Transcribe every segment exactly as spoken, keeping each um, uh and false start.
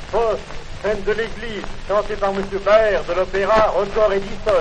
Faust, scène de l'église, chantée par M. Baer de l'opéra Record Edison.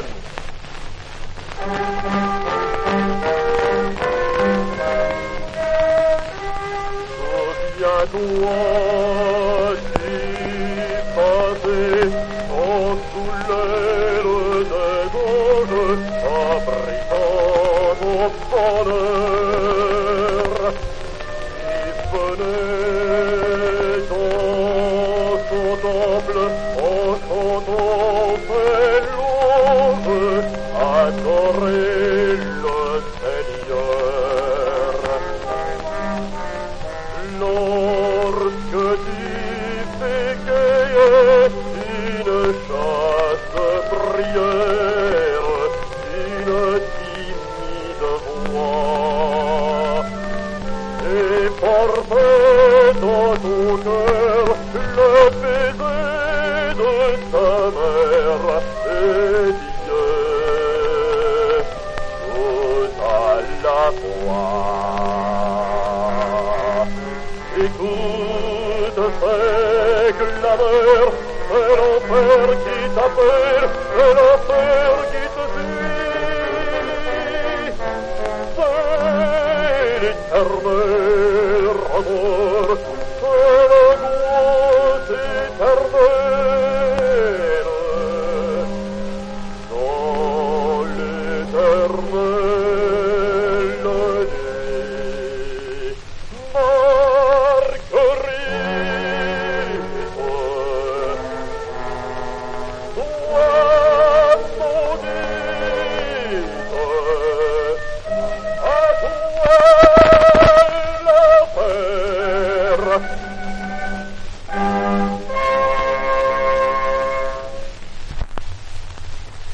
Souviens-toi, si passé, en sous l'aile des gauches, abritant mon bonheur, qui venait dans son temple.